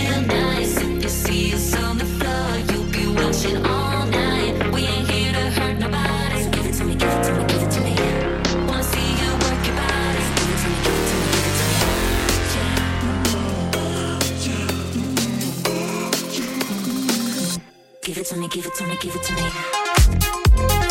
real nice. If you see us on the floor, you'll be watching all night. We ain't here to hurt nobody. So give it to me, give it to me, give it to me. Wanna see you work your body. Give it to me, give it to me, give it to me. Give it to me, give it to me, give it to me.